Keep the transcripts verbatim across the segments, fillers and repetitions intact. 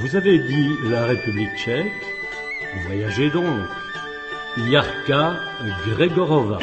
Vous avez dit la République tchèque, vous voyagez donc. Jarka Gregorova.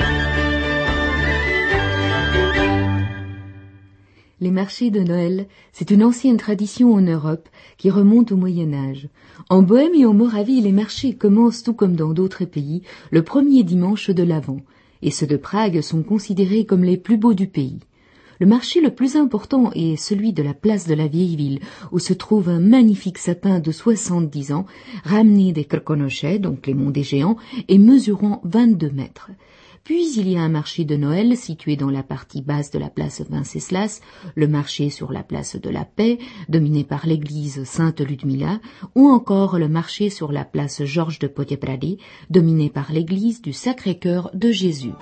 Les marchés de Noël, c'est une ancienne tradition en Europe qui remonte au Moyen-Âge. En Bohême et en Moravie, les marchés commencent, tout comme dans d'autres pays, le premier dimanche de l'Avent, et ceux de Prague sont considérés comme les plus beaux du pays. Le marché le plus important est celui de la place de la vieille ville, où se trouve un magnifique sapin de soixante-dix ans, ramené des Krkonoše, donc les monts des géants, et mesurant vingt-deux mètres. Puis il y a un marché de Noël situé dans la partie basse de la place Venceslas, le marché sur la place de la Paix, dominé par l'église Sainte-Ludmila, ou encore le marché sur la place Georges de Poděbrady, dominé par l'église du Sacré-Cœur de Jésus.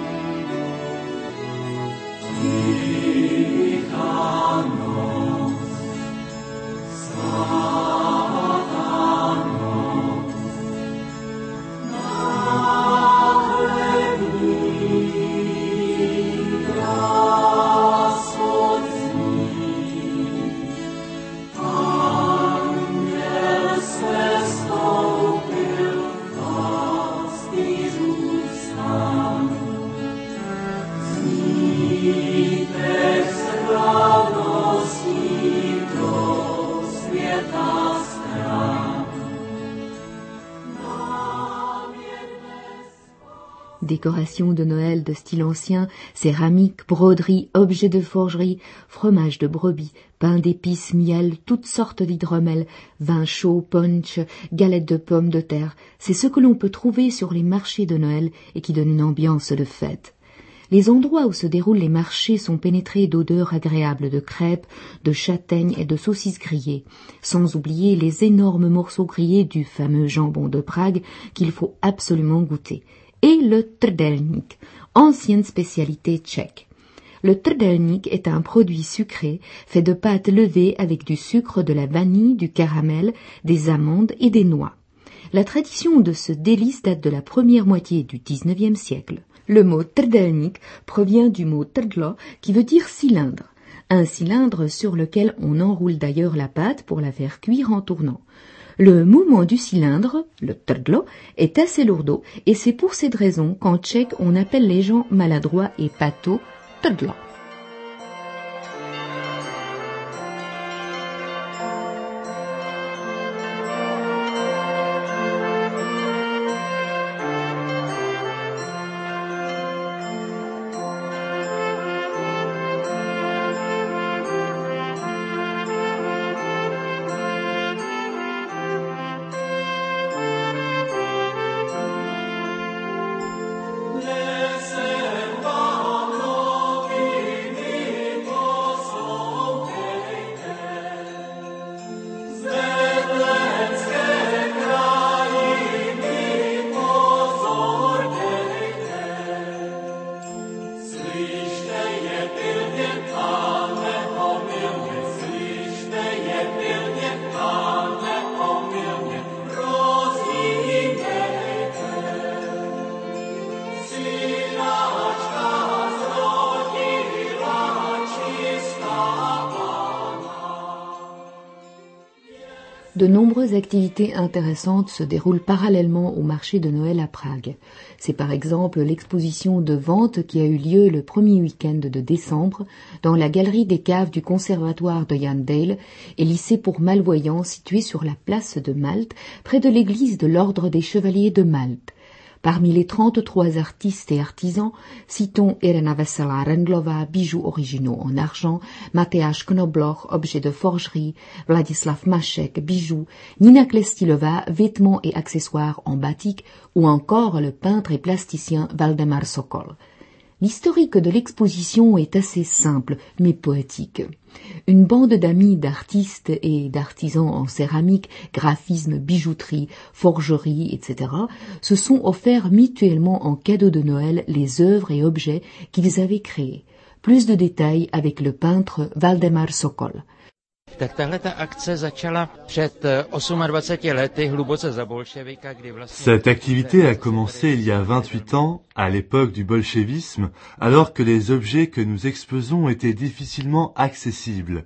Décorations de Noël de style ancien, céramique, broderie, objets de forgerie, fromage de brebis, pain d'épices, miel, toutes sortes d'hydromel, vin chaud, punch, galettes de pommes de terre, c'est ce que l'on peut trouver sur les marchés de Noël et qui donne une ambiance de fête. Les endroits où se déroulent les marchés sont pénétrés d'odeurs agréables de crêpes, de châtaignes et de saucisses grillées, sans oublier les énormes morceaux grillés du fameux jambon de Prague qu'il faut absolument goûter. Et le trdelník, ancienne spécialité tchèque. Le trdelník est un produit sucré fait de pâte levée avec du sucre, de la vanille, du caramel, des amandes et des noix. La tradition de ce délice date de la première moitié du dix-neuvième siècle. Le mot trdelník provient du mot trdlo qui veut dire cylindre. Un cylindre sur lequel on enroule d'ailleurs la pâte pour la faire cuire en tournant. Le mouvement du cylindre, le trdlo, est assez lourdeau et c'est pour cette raison qu'en tchèque on appelle les gens maladroits et pâteaux trdlo. De nombreuses activités intéressantes se déroulent parallèlement au marché de Noël à Prague. C'est par exemple l'exposition de vente qui a eu lieu le premier week-end de décembre dans la galerie des caves du conservatoire de Jan Dale et lycée pour malvoyants situé sur la place de Malte, près de l'église de l'ordre des chevaliers de Malte. Parmi les trente-trois artistes et artisans, citons Irena Vesela Rendlova, bijoux originaux en argent, Matyáš Knobloch, objets de forgerie, Vladislav Mašek, bijoux, Nina Klestilova, vêtements et accessoires en batik, ou encore le peintre et plasticien Valdemar Sokol. L'historique de l'exposition est assez simple, mais poétique. Une bande d'amis d'artistes et d'artisans en céramique, graphisme, bijouterie, forgerie, et cetera se sont offerts mutuellement en cadeau de Noël les œuvres et objets qu'ils avaient créés. Plus de détails avec le peintre Valdemar Sokol. Tak tahle ta akce začala před dvaceti osmi lety hluboce za bolševika, kdy vlastně... Cette activité a commencé il y a vingt-huit ans, à l'époque du bolchevisme, alors que les objets que nous exposons étaient difficilement accessibles.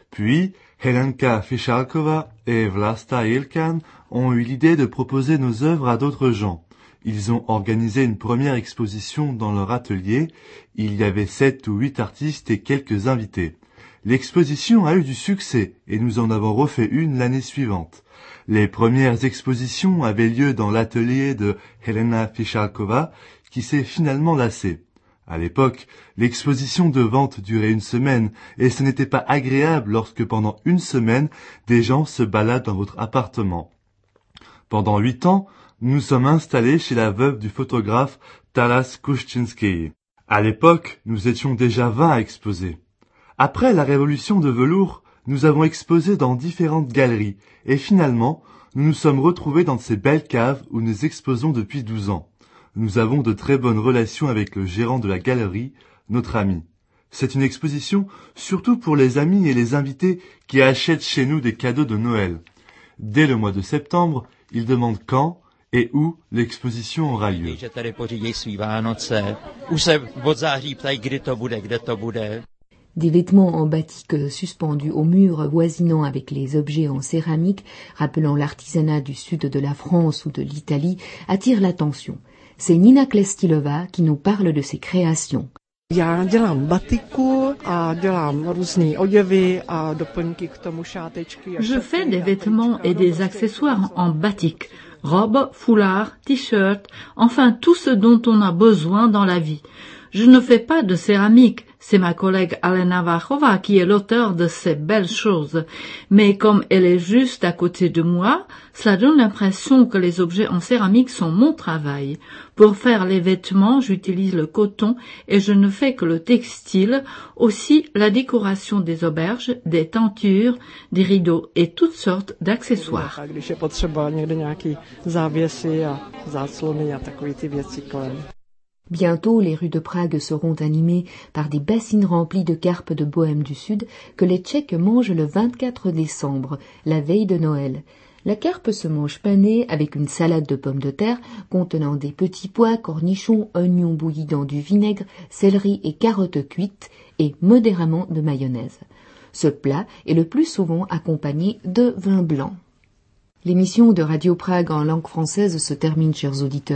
Puis, Helenka Fišálková et Vlasta Ilkan ont eu l'idée de proposer nos œuvres à d'autres gens. Ils ont organisé une première exposition dans leur atelier. Il y avait sept ou huit artistes et quelques invités. L'exposition a eu du succès et nous en avons refait une l'année suivante. Les premières expositions avaient lieu dans l'atelier de Helena Fišálková, qui s'est finalement lassée. À l'époque, l'exposition de vente durait une semaine et ce n'était pas agréable lorsque pendant une semaine, des gens se baladent dans votre appartement. Pendant huit ans, nous sommes installés chez la veuve du photographe Taras Kuszczynski. À l'époque, nous étions déjà vingt à exposer. Après la révolution de velours, nous avons exposé dans différentes galeries et finalement, nous nous sommes retrouvés dans ces belles caves où nous exposons depuis douze ans. Nous avons de très bonnes relations avec le gérant de la galerie, notre ami. C'est une exposition surtout pour les amis et les invités qui achètent chez nous des cadeaux de Noël. Dès le mois de septembre, ils demandent quand et où l'exposition aura lieu. Des vêtements en batik suspendus au mur voisinant avec les objets en céramique, rappelant l'artisanat du sud de la France ou de l'Italie, attirent l'attention. C'est Nina Klestilova qui nous parle de ses créations. Já dělám batiku a dělám různý oděvy a doplňky k tomu šátečky. Je fais des vêtements et des accessoires en batik, robes, foulards, t-shirts, enfin tout ce dont on a besoin dans la vie. Je ne fais pas de céramique, c'est ma collègue Alena Vachova qui est l'auteur de ces belles choses. Mais comme elle est juste à côté de moi, cela donne l'impression que les objets en céramique sont mon travail. Pour faire les vêtements, j'utilise le coton et je ne fais que le textile, aussi la décoration des auberges, des tentures, des rideaux et toutes sortes d'accessoires. Když je potřeba někde nějaký závěsy a záclony a takové ty věci kolem. Bientôt, les rues de Prague seront animées par des bassines remplies de carpes de Bohême du Sud que les Tchèques mangent le vingt-quatre décembre, la veille de Noël. La carpe se mange panée avec une salade de pommes de terre contenant des petits pois, cornichons, oignons bouillis dans du vinaigre, céleri et carottes cuites et modérément de mayonnaise. Ce plat est le plus souvent accompagné de vin blanc. L'émission de Radio Prague en langue française se termine, chers auditeurs.